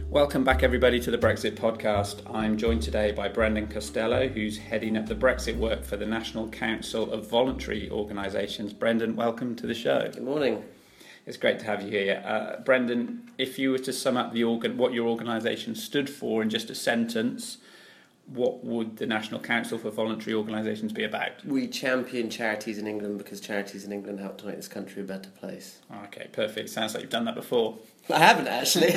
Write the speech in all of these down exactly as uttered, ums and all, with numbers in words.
Welcome back, everybody, to the Brexit podcast. I'm joined today by Brendan Costello, who's heading up the Brexit work for the National Council of Voluntary Organisations. Brendan, welcome to the show. Good morning. It's great to have you here. Uh, Brendan, if you were to sum up the organ, what your organisation stood for in just a sentence, what would the National Council for Voluntary Organisations be about? We champion charities in England because charities in England help to make this country a better place. Okay, perfect. Sounds like you've done that before. I haven't, actually.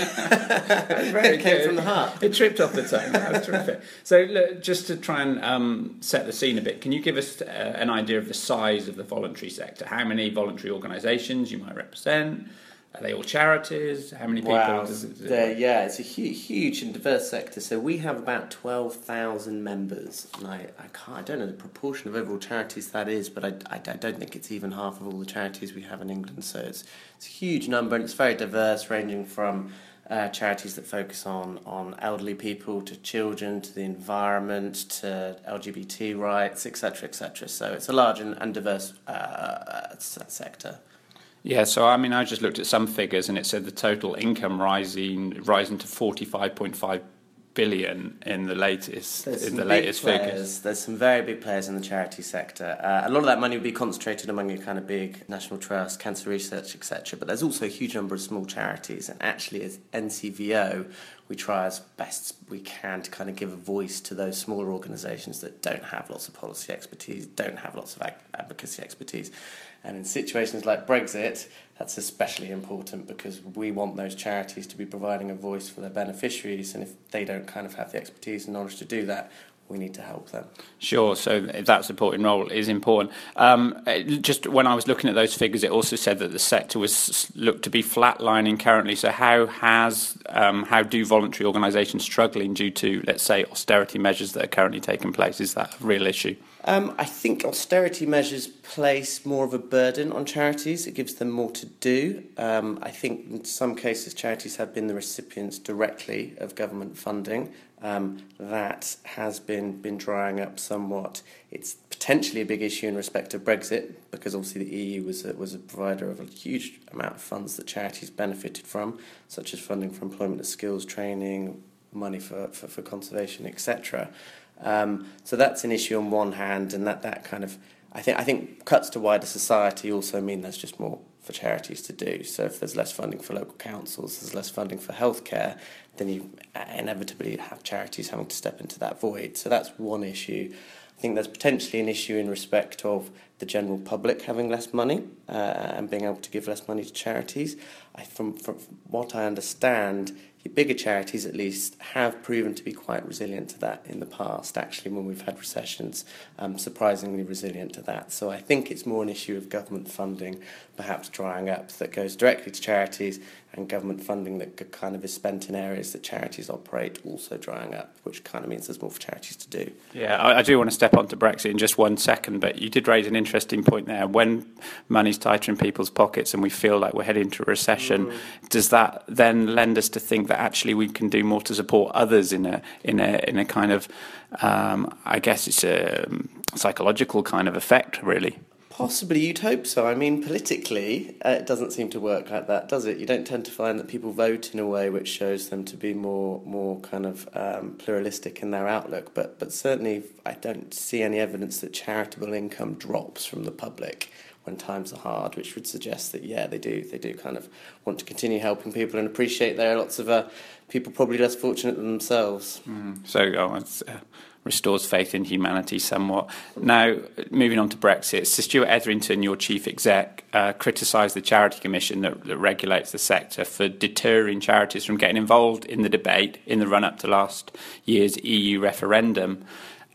It came from the heart. It tripped off the tongue. That was terrific. So look, just to try and um, set the scene a bit, can you give us uh, an idea of the size of the voluntary sector? How many voluntary organisations you might represent? Are they all charities? How many people wow. does it... Does it yeah, it's a huge, huge and diverse sector. So we have about twelve thousand members. And I, I, can't, I don't know the proportion of overall charities that is, but I, I, I don't think it's even half of all the charities we have in England. So it's, it's a huge number, and it's very diverse, ranging from uh, charities that focus on, on elderly people to children to the environment to L G B T rights, et cetera, et cetera. So it's a large and, and diverse uh, sector. Yeah, so I mean, I just looked at some figures, and it said the total income rising rising to forty-five point five billion in the latest There's in the some latest big figures. players. There's some very big players in the charity sector. Uh, a lot of that money would be concentrated among your kind of big National Trust, Cancer Research, et cetera. But there's also a huge number of small charities, and actually, as N C V O, we try as best we can to kind of give a voice to those smaller organisations that don't have lots of policy expertise, don't have lots of advocacy expertise. And in situations like Brexit, that's especially important because we want those charities to be providing a voice for their beneficiaries, and if they don't kind of have the expertise and knowledge to do that, we need to help them. Sure, so that supporting role is important. Um, just when I was looking at those figures, it also said that the sector was looked to be flatlining currently. So how has um, how do voluntary organisations struggling due to, let's say, austerity measures that are currently taking place? Is that a real issue? Um, I think austerity measures place more of a burden on charities. It gives them more to do. Um, I think in some cases charities have been the recipients directly of government funding. Um, that has been, been drying up somewhat. It's potentially a big issue in respect of Brexit because obviously the E U was a, was a provider of a huge amount of funds that charities benefited from, such as funding for employment and skills training, money for, for, for conservation, et cetera. Um, so that's an issue on one hand, and that, that kind of, I think I think cuts to wider society also mean there's just more for charities to do. So if there's less funding for local councils, there's less funding for healthcare, then you inevitably have charities having to step into that void. So that's one issue. I think there's potentially an issue in respect of the general public having less money uh, and being able to give less money to charities. I, from, from what I understand, the bigger charities at least have proven to be quite resilient to that in the past, actually, when we've had recessions, um, surprisingly resilient to that. So I think it's more an issue of government funding perhaps drying up that goes directly to charities, and government funding that kind of is spent in areas that charities operate also drying up, which kind of means there's more for charities to do. Yeah, I, I do want to step onto Brexit in just one second, but you did raise an interesting point there. When money's tighter in people's pockets and we feel like we're heading into a recession, mm. does that then lend us to think that actually we can do more to support others in a in a in a kind of, um, I guess it's a psychological kind of effect, really? Possibly, you'd hope so. I mean, politically, uh, it doesn't seem to work like that, does it? You don't tend to find that people vote in a way which shows them to be more more kind of um, pluralistic in their outlook. But but certainly, I don't see any evidence that charitable income drops from the public when times are hard, which would suggest that, yeah, they do they do kind of want to continue helping people and appreciate there are lots of uh, people probably less fortunate than themselves. Mm. So, oh, it's... Uh... restores faith in humanity somewhat. Now, moving on to Brexit, Sir Stuart Etherington, your chief exec, uh, criticised the Charity Commission that, that regulates the sector for deterring charities from getting involved in the debate in the run-up to last year's E U referendum,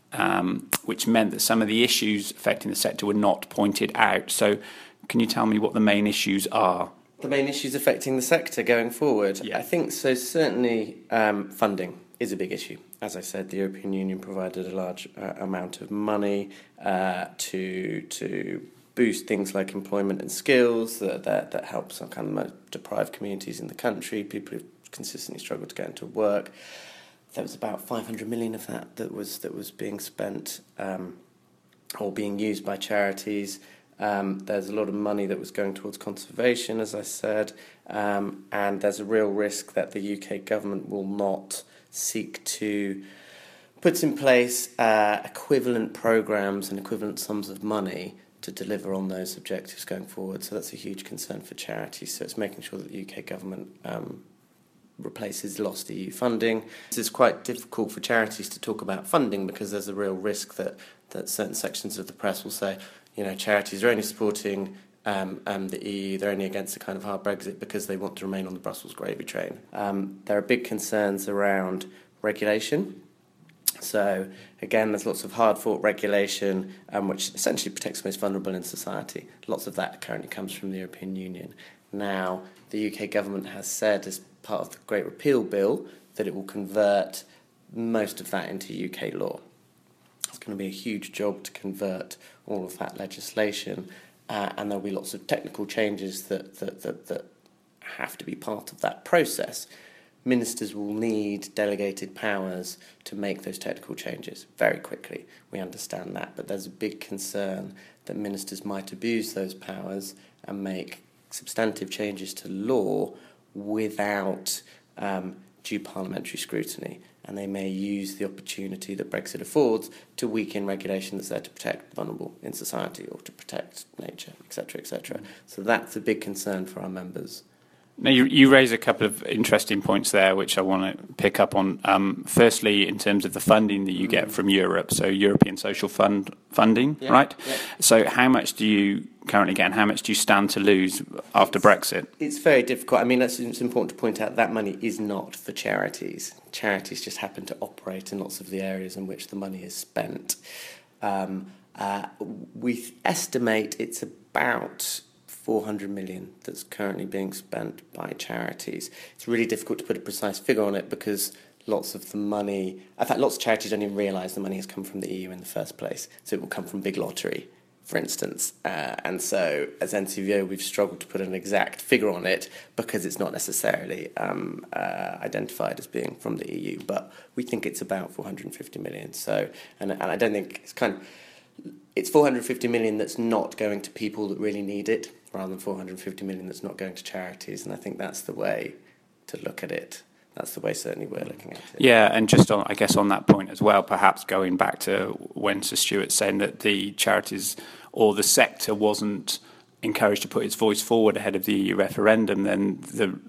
um, which meant that some of the issues affecting the sector were not pointed out. So can you tell me what the main issues are? The main issues affecting the sector going forward? Yeah. I think so. Certainly um, funding is a big issue. As I said, the European Union provided a large uh, amount of money uh, to to boost things like employment and skills that that, that help some kind of most deprived communities in the country, people who consistently struggle to get into work. There was about five hundred million of that that was that was being spent um, or being used by charities. Um, there's a lot of money that was going towards conservation, as I said, um, and there's a real risk that the U K government will not seek to put in place uh, equivalent programmes and equivalent sums of money to deliver on those objectives going forward. So that's a huge concern for charities. So it's making sure that the U K government um, replaces lost E U funding. It's quite difficult for charities to talk about funding because there's a real risk that, that certain sections of the press will say, you know, charities are only supporting um, um, the E U, they're only against a kind of hard Brexit because they want to remain on the Brussels gravy train. Um, there are big concerns around regulation. So, again, there's lots of hard-fought regulation um, which essentially protects the most vulnerable in society. Lots of that currently comes from the European Union. Now, the U K government has said as part of the Great Repeal Bill that it will convert most of that into U K law. It's going to be a huge job to convert all of that legislation, uh, and there'll be lots of technical changes that, that, that, that have to be part of that process. Ministers will need delegated powers to make those technical changes very quickly. We understand that, but there's a big concern that ministers might abuse those powers and make substantive changes to law without um, due parliamentary scrutiny, and they may use the opportunity that Brexit affords to weaken regulation that's there to protect vulnerable in society or to protect nature, et cetera, et cetera. So that's a big concern for our members. Now, you, you raise a couple of interesting points there, which I want to pick up on. Um, firstly, in terms of the funding that you get from Europe, so European Social Fund funding, yeah, right? Yeah. So how much do you currently get and how much do you stand to lose after Brexit? It's very difficult. I mean, that's, it's important to point out that money is not for charities. Charities just happen to operate in lots of the areas in which the money is spent. Um, uh, we estimate it's about four hundred million that's currently being spent by charities. It's really difficult to put a precise figure on it because lots of the money, in fact, lots of charities don't even realise the money has come from the E U in the first place. So it will come from Big Lottery, for instance. Uh, and so as N C V O, we've struggled to put an exact figure on it because it's not necessarily um, uh, identified as being from the E U. But we think it's about four hundred fifty million. So, and, and I don't think it's kind of, it's four hundred fifty million that's not going to people that really need it, rather than four hundred fifty million that's not going to charities. And I think that's the way to look at it. That's the way certainly we're looking at it. Yeah, and just on, I guess on that point as well, perhaps going back to when Sir Stuart's saying that the charities or the sector wasn't encouraged to put its voice forward ahead of the E U referendum, then the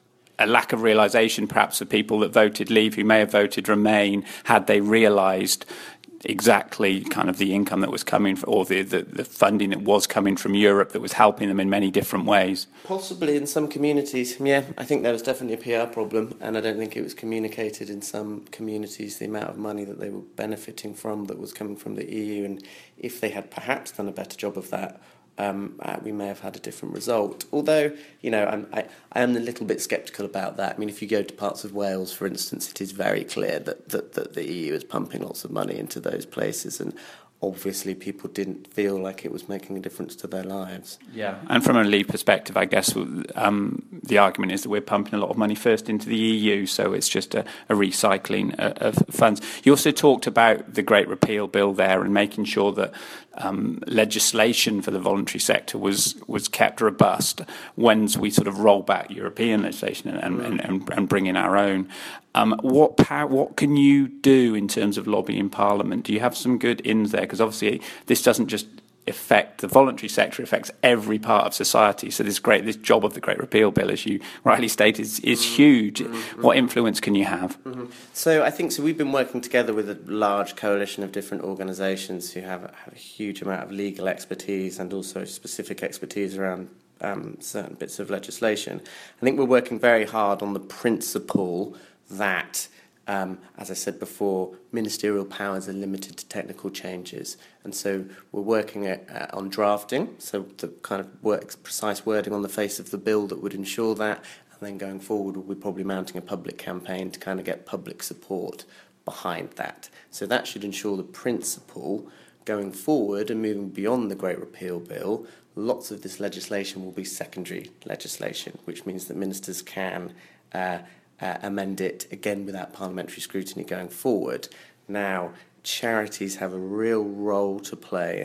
a lack of realisation perhaps of people that voted Leave who may have voted Remain, had they realised exactly kind of the income that was coming, for, or the, the, the funding that was coming from Europe that was helping them in many different ways. Possibly in some communities, yeah. I think there was definitely a P R problem, and I don't think it was communicated in some communities the amount of money that they were benefiting from that was coming from the E U, and if they had perhaps done a better job of that, Um, uh, we may have had a different result. Although, you know, I'm, I, I am a little bit sceptical about that. I mean, if you go to parts of Wales, for instance, it is very clear that, that, that the E U is pumping lots of money into those places, and obviously people didn't feel like it was making a difference to their lives. Yeah, and from a Leave perspective, I guess um, the argument is that we're pumping a lot of money first into the E U, so it's just a, a recycling of funds. You also talked about the Great Repeal Bill there and making sure that um, legislation for the voluntary sector was was kept robust once we sort of roll back European legislation and, and, and, and bring in our own. Um, what power, what can you do in terms of lobbying Parliament? Do you have some good ins there? Because obviously this doesn't just affect the voluntary sector, it affects every part of society. So this great, this job of the Great Repeal Bill, as you rightly stated, is, is huge. Mm-hmm. What influence can you have? Mm-hmm. So I think so. We've been working together with a large coalition of different organisations who have, have a huge amount of legal expertise and also specific expertise around um, certain bits of legislation. I think we're working very hard on the principle that, um, as I said before, ministerial powers are limited to technical changes. And so we're working at, uh, on drafting, so the kind of work, precise wording on the face of the bill that would ensure that. And then going forward, we'll be probably mounting a public campaign to kind of get public support behind that. So that should ensure the principle going forward and moving beyond the Great Repeal Bill. Lots of this legislation will be secondary legislation, which means that ministers can uh, Uh, amend it again without parliamentary scrutiny going forward. Now, charities have a real role to play in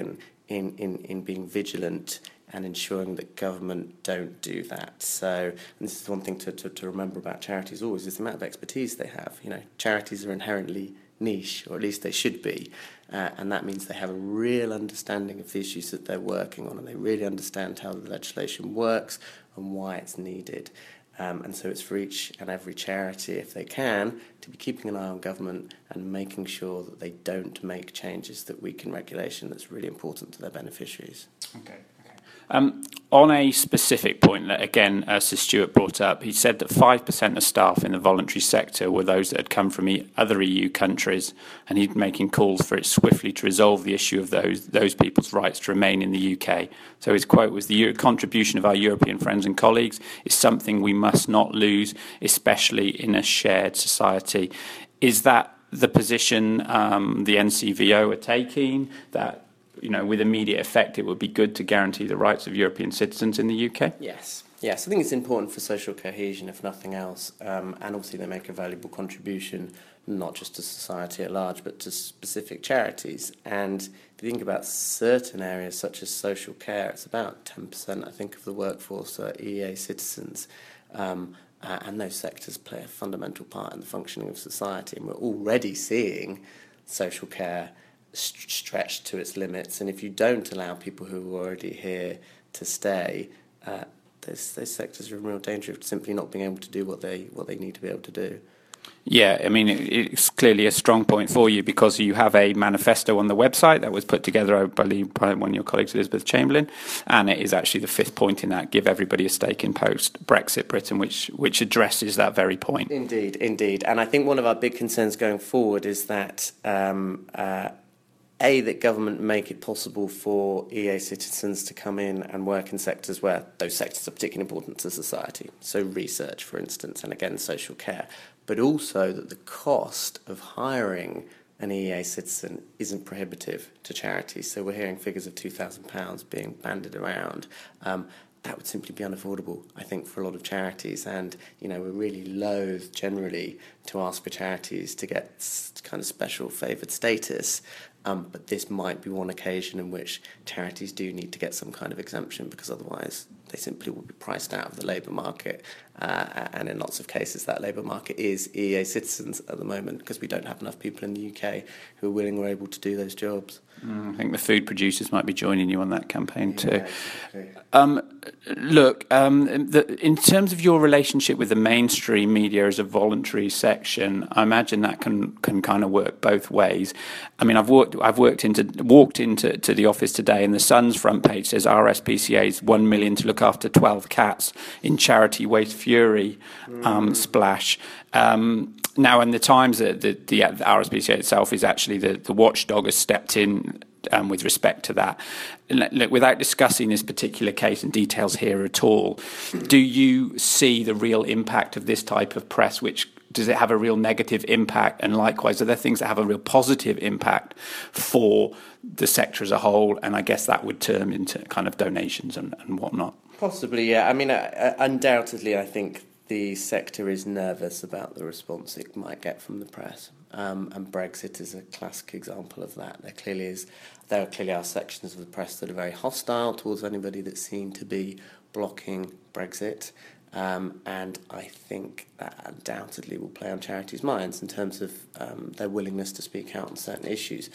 in, in, in being vigilant and ensuring that government don't do that. So, and this is one thing to, to, to remember about charities always, is the amount of expertise they have. You know, charities are inherently niche, or at least they should be, uh, and that means they have a real understanding of the issues that they're working on, and they really understand how the legislation works and why it's needed. Um, and so it's for each and every charity, if they can, to be keeping an eye on government and making sure that they don't make changes that weaken regulation that's really important to their beneficiaries. Okay. Um, on a specific point that, again, uh, Sir Stuart brought up, he said that five percent of staff in the voluntary sector were those that had come from e- other E U countries, and he's making calls for it swiftly to resolve the issue of those those people's rights to remain in the U K. So his quote was, "The Euro- contribution of our European friends and colleagues is something we must not lose, especially in a shared society." Is that the position um, the N C V O are taking, that, you know, with immediate effect, it would be good to guarantee the rights of European citizens in the U K? Yes. Yes, I think it's important for social cohesion, if nothing else. Um, and obviously they make a valuable contribution, not just to society at large, but to specific charities. And if you think about certain areas, such as social care, it's about ten percent, I think, of the workforce are E E A citizens. Um, uh, and those sectors play a fundamental part in the functioning of society. And we're already seeing social care stretched to its limits, and if you don't allow people who are already here to stay, uh, those, those sectors are in real danger of simply not being able to do what they what they need to be able to do. Yeah, I mean, it, it's clearly a strong point for you, because you have a manifesto on the website that was put together, I believe, by one of your colleagues, Elizabeth Chamberlain, and it is actually the fifth point in that: give everybody a stake in post-Brexit Britain, which which addresses that very point. Indeed, indeed. And I think one of our big concerns going forward is that um, uh, A, that government make it possible for E A citizens to come in and work in sectors where those sectors are particularly important to society. So research, for instance, and again, social care. But also that the cost of hiring an E A citizen isn't prohibitive to charities. So we're hearing figures of two thousand pounds being bandied around. Um, that would simply be unaffordable, I think, for a lot of charities. And, you know, we're really loath generally to ask for charities to get kind of special favoured status. Um, but this might be one occasion in which charities do need to get some kind of exemption, because otherwise they simply will be priced out of the labour market. Uh, and in lots of cases, that labour market is E E A citizens at the moment, because we don't have enough people in the U K who are willing or able to do those jobs. Mm, I think the food producers might be joining you on that campaign too. Yeah, exactly. Um, look, um, the, in terms of your relationship with the mainstream media as a voluntary section, I imagine that can can kind of work both ways. I mean, I've worked I've worked into walked into to the office today, and the Sun's front page says R S P C A's one million to look after twelve cats in charity waste fury um, mm. splash. Um, Now, in the Times, the, the, the R S P C A itself is actually the, the watchdog has stepped in um, with respect to that. Look, without discussing this particular case and details here at all, do you see the real impact of this type of press? Which does it have a real negative impact? And likewise, are there things that have a real positive impact for the sector as a whole? And I guess that would turn into kind of donations and, and whatnot. Possibly, yeah. I mean, uh, undoubtedly, I think the sector is nervous about the response it might get from the press, um, and Brexit is a classic example of that. There clearly is, there clearly are sections of the press that are very hostile towards anybody that's seen to be blocking Brexit, um, and I think that undoubtedly will play on charities' minds in terms of um, their willingness to speak out on certain issues.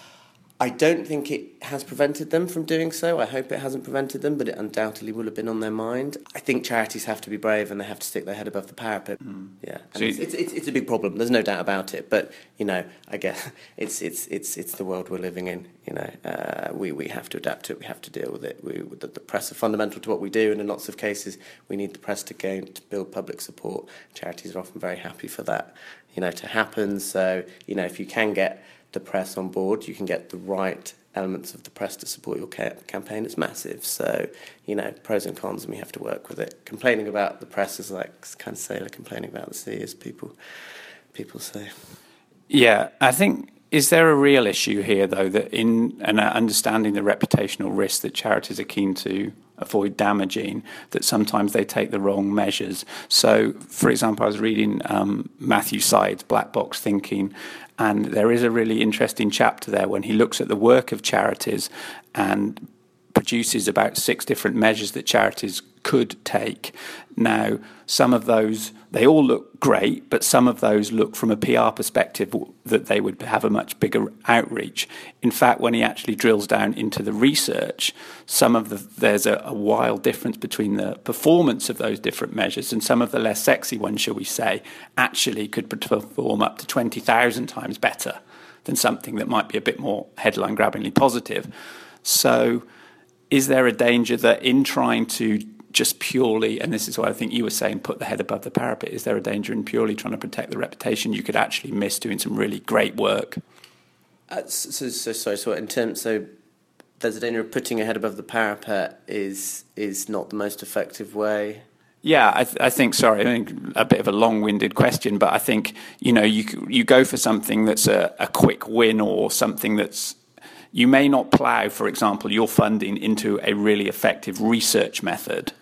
I don't think it has prevented them from doing so. I hope it hasn't prevented them, but it undoubtedly will have been on their mind. I think charities have to be brave and they have to stick their head above the parapet. Mm. Yeah, and so it's, it's, it's, it's a big problem. There's no doubt about it. But you know, I guess it's it's it's it's the world we're living in. You know, uh, we we have to adapt to it. We have to deal with it. We, the, the press are fundamental to what we do, and in lots of cases, we need the press to gain to build public support. Charities are often very happy for that, you know, to happen. So you know, if you can get the press on board, you can get the right elements of the press to support your ca- campaign. It's massive. So, you know, pros and cons, and we have to work with it. Complaining about the press is like kind of sailor complaining about the sea, as people people say. Yeah, I think, is there a real issue here, though, that in and understanding the reputational risk that charities are keen to avoid damaging, that sometimes they take the wrong measures. So, for example, I was reading um, Matthew Syed's Black Box Thinking, and there is a really interesting chapter there when he looks at the work of charities and produces about six different measures that charities could take. Now, some of those, they all look great, but some of those look from a P R perspective that they would have a much bigger outreach. In fact, when he actually drills down into the research, some of the, there's a, a wild difference between the performance of those different measures, and some of the less sexy ones, shall we say, actually could perform up to twenty thousand times better than something that might be a bit more headline-grabbingly positive. So is there a danger that in trying to just purely, and this is what I think you were saying, put the head above the parapet, is there a danger in purely trying to protect the reputation you could actually miss doing some really great work? Uh, so, so, sorry, so in terms, so there's a danger of putting your head above the parapet is is not the most effective way? Yeah, I, th- I think, sorry, I think a bit of a long-winded question, but I think, you know, you you go for something that's a, a quick win or something that's, you may not plough, for example, your funding into a really effective research method,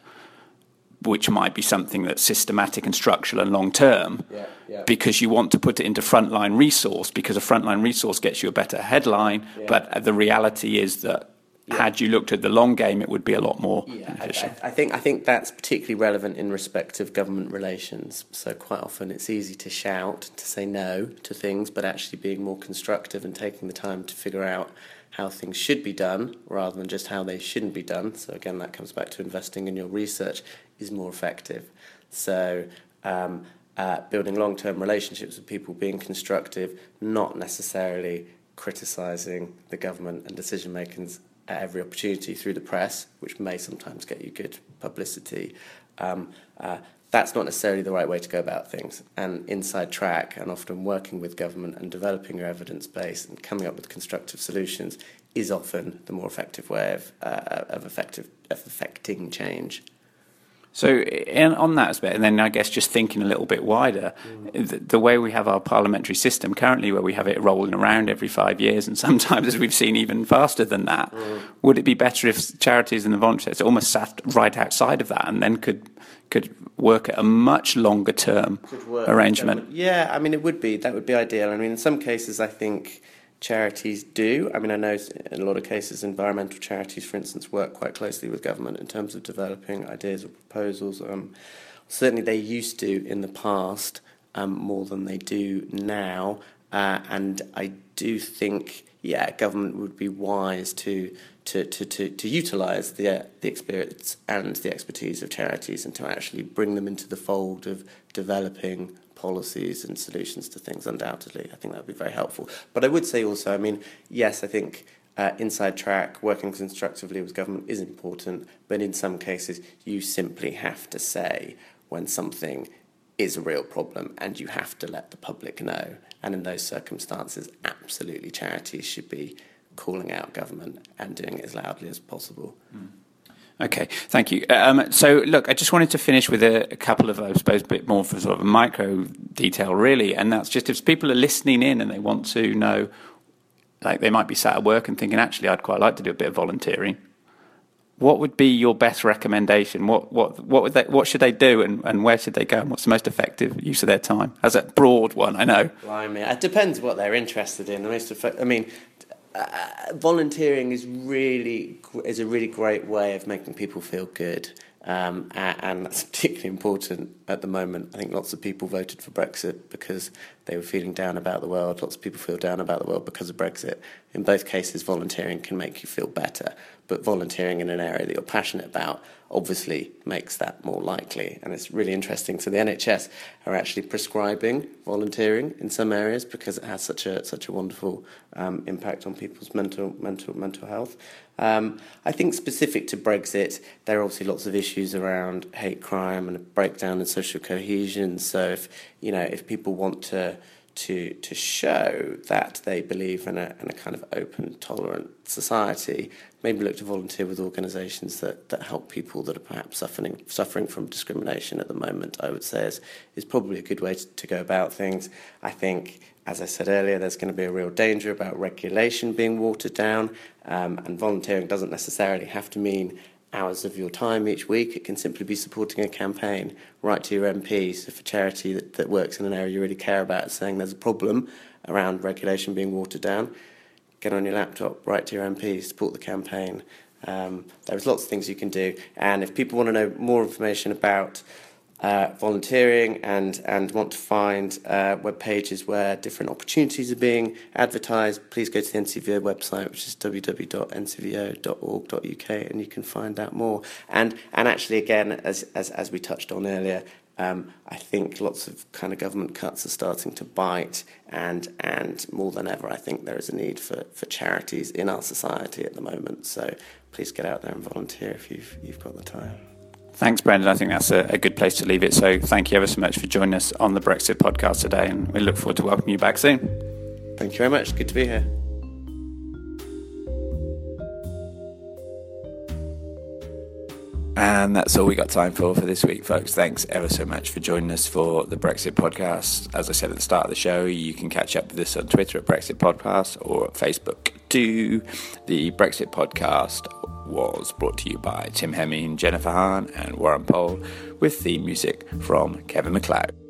which might be something that's systematic and structural and long-term, yeah, yeah. because you want to put it into frontline resource, because a frontline resource gets you a better headline, yeah. But the reality is that yeah. had you looked at the long game, it would be a lot more yeah, beneficial. I, I think I think that's particularly relevant in respect of government relations. So quite often it's easy to shout, to say no to things, but actually being more constructive and taking the time to figure out how things should be done rather than just how they shouldn't be done. So again, that comes back to investing in your research is more effective. So um, uh, building long-term relationships with people, being constructive, not necessarily criticising the government and decision-makers at every opportunity through the press, which may sometimes get you good publicity. Um, uh, that's not necessarily the right way to go about things. And inside track, and often working with government and developing your evidence base and coming up with constructive solutions is often the more effective way of, uh, of, effective, of affecting change. So in, on that aspect, and then I guess just thinking a little bit wider, mm. the, the way we have our parliamentary system currently, where we have it rolling around every five years, and sometimes, as we've seen, even faster than that, mm. would it be better if charities and the voluntary sector almost sat right outside of that and then could could work at a much longer term arrangement? Yeah, I mean, it would be. That would be ideal. I mean, in some cases, I think charities do. I mean, I know in a lot of cases, environmental charities, for instance, work quite closely with government in terms of developing ideas or proposals. Um, certainly they used to in the past um, more than they do now. Uh, and I do think, yeah, government would be wise to to to to, to utilise the uh, the experience and the expertise of charities and to actually bring them into the fold of developing policies and solutions to things. Undoubtedly, I think that would be very helpful. But I would say also, I mean, yes, I think uh, inside track, working constructively with government is important, but in some cases you simply have to say when something is a real problem and you have to let the public know. And in those circumstances, absolutely charities should be calling out government and doing it as loudly as possible. Mm. Okay, thank you. Um, so, look, I just wanted to finish with a, a couple of, I suppose, a bit more for sort of a micro detail, really, and that's just if people are listening in and they want to know, like they might be sat at work and thinking, actually, I'd quite like to do a bit of volunteering. What would be your best recommendation? What what what would they, what should they do, and, and where should they go, and what's the most effective use of their time? As a broad one, I know. Blimey, it depends what they're interested in. The most effect, I mean. Uh, volunteering is really is a really great way of making people feel good, um, and that's particularly important at the moment. I think lots of people voted for Brexit because they were feeling down about the world. Lots of people feel down about the world because of Brexit. In both cases, volunteering can make you feel better, but volunteering in an area that you're passionate about obviously makes that more likely. And it's really interesting. So the N H S are actually prescribing volunteering in some areas because it has such a such a wonderful um, impact on people's mental mental mental health. Um, I think specific to Brexit, there are obviously lots of issues around hate crime and a breakdown in social cohesion. So if you know if people want to to to show that they believe in a in a kind of open, tolerant society, maybe look to volunteer with organisations that, that help people that are perhaps suffering suffering from discrimination at the moment, I would say is, is probably a good way to, to go about things. I think, as I said earlier, there's going to be a real danger about regulation being watered down, um, and volunteering doesn't necessarily have to mean hours of your time each week. It can simply be supporting a campaign. Write to your M Ps. If a charity that, that works in an area you really care about saying there's a problem around regulation being watered down, get on your laptop, write to your M Ps, support the campaign. Um, there's lots of things you can do. And if people want to know more information about uh, volunteering and, and want to find uh, web pages where different opportunities are being advertised, please go to the N C V O website, which is w w w dot n c v o dot org dot u k, and you can find out more. And and actually, again, as as, as we touched on earlier, Um, I think lots of kind of government cuts are starting to bite, and and more than ever, I think there is a need for, for charities in our society at the moment. So please get out there and volunteer if you've you've got the time. Thanks, Brendan. I think that's a, a good place to leave it. So thank you ever so much for joining us on the Brexit podcast today, and we look forward to welcoming you back soon. Thank you very much. Good to be here. And that's all we got time for for this week, folks. Thanks ever so much for joining us for the Brexit podcast. As I said at the start of the show, you can catch up with us on Twitter at Brexit Podcast or at Facebook too. The Brexit podcast was brought to you by Tim Hemming, Jennifer Hahn and Warren Pole, with theme music from Kevin MacLeod.